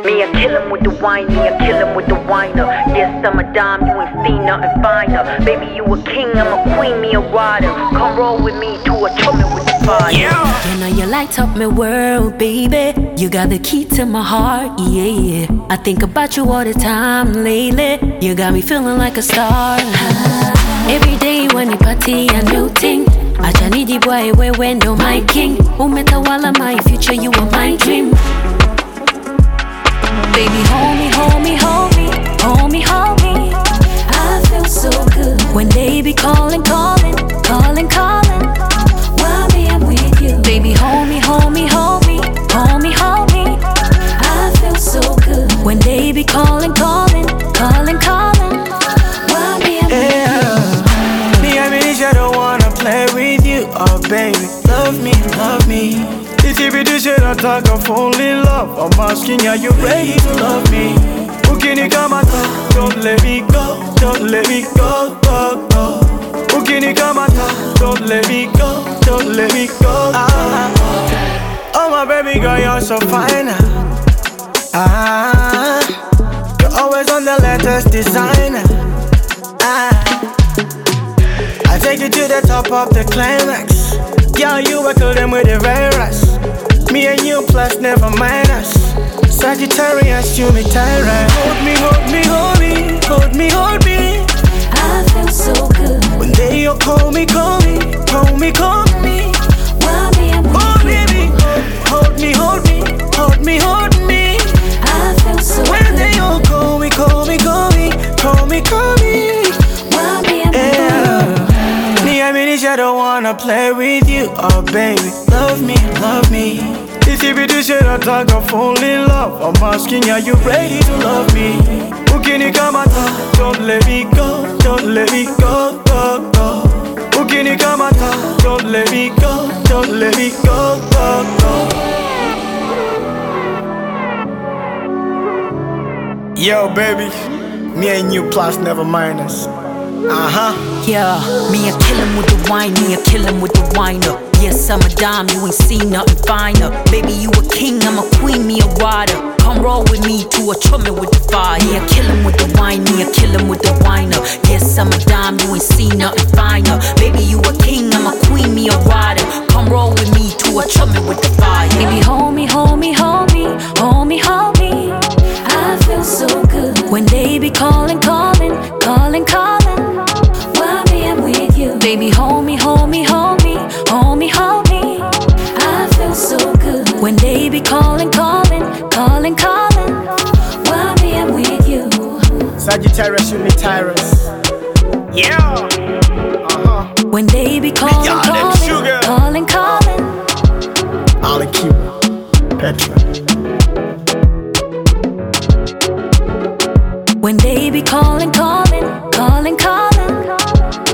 Me, I kill him with the wine, me, I kill him with the whiner. Yes, I'm a dime, you ain't seen nothing finer. Baby, you a king, I'm a queen, me a rider. Come roll with me to a trumpet with the fire. Yeah. You know you light up my world, baby. You got the key to my heart, yeah. I think about you all the time lately. You got me feeling like a star. Every day when you party, a new thing. Acha niji boy, wewe ndo my king. Umetawala my future, you are my dream. Baby, hold me, hold me, hold me, hold me, hold me. I feel so good when they be calling, calling, calling, calling. While me, I'm with you. Baby, hold me, hold me, hold me, hold me, hold me. I feel so good when they be calling, calling, calling, calling. While me, I'm with you. Me, I really don't wanna play with you, oh baby. Love me, love me. If you do shit, I talk, I'm fully in love. I'm asking, are you ready to love me? Who can you come and talk? Don't let me go, don't let me go, go, go. Who can you come and talk? Don't let me go, don't let me go. Oh my baby girl, you're so fine. You're always on the latest designer. I take you to the top of the climax. Yeah, you were them with the virus. Me and you plus never minus. Sagittarius, you me tyrant. Hold me, hold me, hold me, hold me, hold me. I feel so good when they all call me, call me, call me, call me. While me, I'm with you. Hold me, hold me, hold me, hold me. I feel so when good they all call me, call me, call me, call me, call me. While me, I'm with you. Me, I mean, I don't wanna play with you, oh baby. Love me, love me. If you do shit, I talk, I'm fully in love. I'm asking, are you ready to love me? Who can you come and talk? Don't let me go, don't let me go, go, go. Who can you come and talk? Don't let me go, don't let me go, go, go. Yo, baby, me and you plus never minus. Yeah, me I kill him with the wine, me I kill him with the whiner. Yes, I'm a dime, you ain't seen nothing finer. Baby, you a king, I'm a queen, me a rider. Come roll with me to a trumpet with the fire. Me I kill him with the wine, me I kill him with the whiner. Yes, I'm a dime, you ain't seen nothing finer. Baby, you a king, I'm a queen, me a rider. Come roll with me to a trumpet with the fire. Baby, hold me, hold me, hold me, hold me, hold me. I feel so good when they be calling, calling, calling, calling. While me, I'm with you. Baby, hold me, hold me, hold me, hold me, hold me. I feel so good when they be calling, calling, calling, calling. While me, I'm with you. Sagittarius, you me tyrants. Yeah. When they be calling, calling, calling, calling. Ali Cuba, Petra. When they be calling, calling, calling, calling.